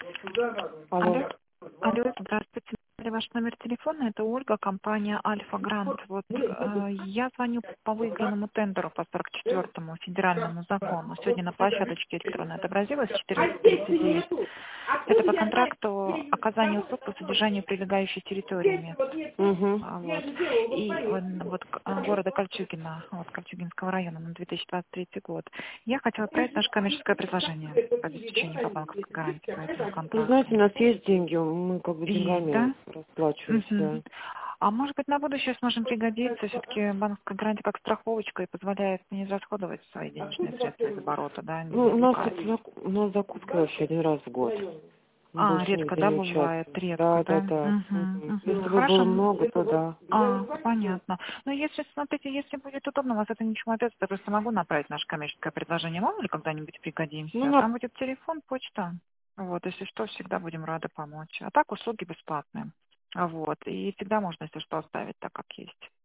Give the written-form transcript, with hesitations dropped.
Алло. Алло, алло, здравствуйте. Ваш номер телефона, это Ольга, компания Альфа Грант. Вот я звоню по выигранному тендеру по 44-му федеральному закону. Сегодня на площадочке электронной отобразилось 14:39. Это по контракту оказания услуг по содержанию прилегающей территориями. Угу. Вот. И города Кольчугино, Кольчугинского района на 2023 год. Я хотела отправить наше коммерческое предложение по обеспечению по банковской гарантии по этому Вы контракту. знаете, у нас есть деньги, мы как бы Есть, деньгами да? расплачиваемся, да. А может быть, на будущее сможем пригодиться? Все-таки банковская гарантия как страховочка и позволяет не расходовать свои денежные средства из оборота, да, не Ну, привлекать. у нас закупка вообще один раз в год. Мы больше Редко, нигде да, не бывает? участвуем. Редко, Да, да, да? да. Мгм. Если бы было Хорошо. много, то да. Понятно. Но если, смотрите, если будет удобно, вас это ничего не обязывает, я просто могу направить наше коммерческое предложение, мало ли когда-нибудь Ну, пригодимся. Там будет телефон, почта. Вот, если что, всегда будем рады помочь. А так услуги бесплатные. Вот, и всегда можно, если что, оставить так, как есть.